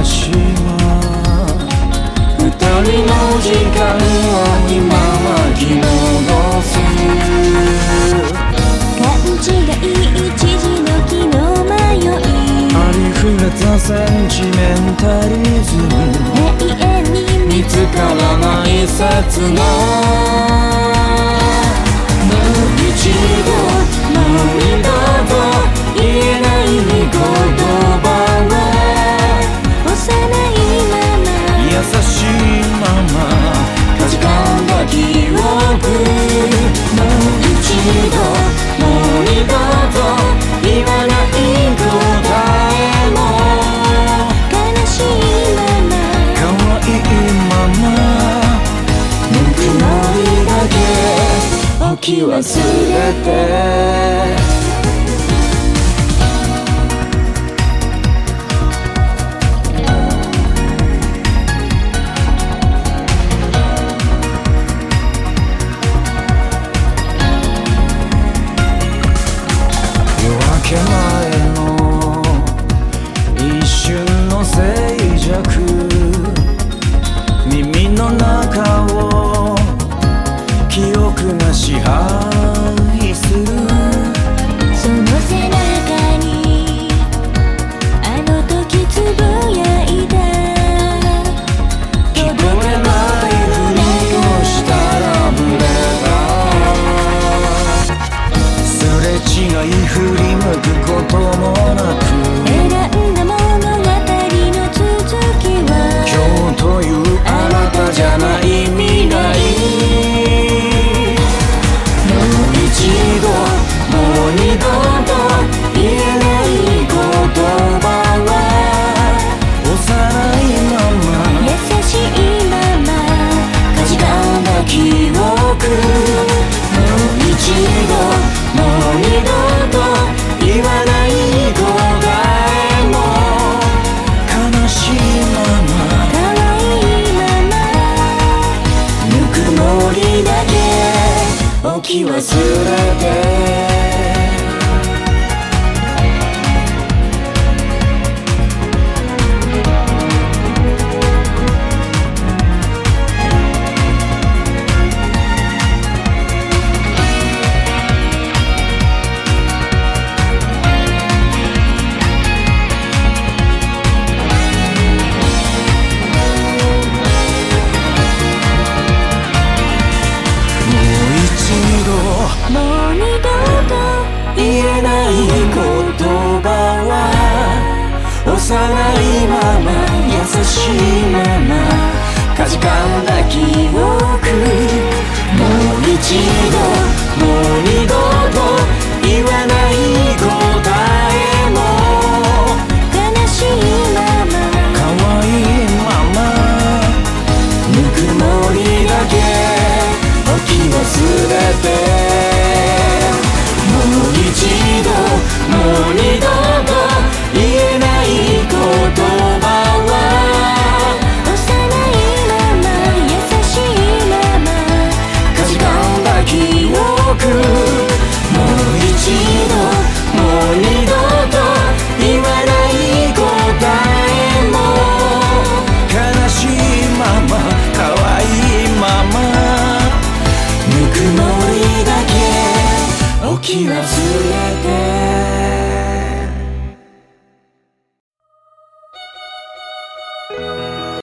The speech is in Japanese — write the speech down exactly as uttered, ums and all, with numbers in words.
しは二人の時間を今巻き戻す勘違い一時の気の迷いありふれたセンチメンタリズム永遠に見つからない切なもう一度もう二度と言えない言葉は幼いまま優しいままかじかんだ記憶もう一度もう二度と言わない答えも悲しいまま可愛いままぬくもりだけ置き忘れて夜明け前の一瞬の静寂耳の中を記憶が支配するその背中にあの時つぶやいた聞こえないふりをしたらブレたすれ違い振り向くこともなく選んだ物語の続きは今日というあなたじゃない未来もう一度もう二度と言えない言葉は幼いまま優しいままかじかんだ記憶もう一度もう二度と言わない答えも悲しいまま可愛いままぬくもりだけ置き忘れてもう二度と言えない言葉は幼いまま優しいままかじかんだ記憶もう一度もう二度と言わない答えも悲しいまま可愛いままぬくもりだけ置き忘れてもう一度もう二度と言えない言葉は幼いまま優しいままかじかんだ記憶もう一度もう二度と言わない答えも悲しいまま可愛いままぬくもりだけ置き忘れて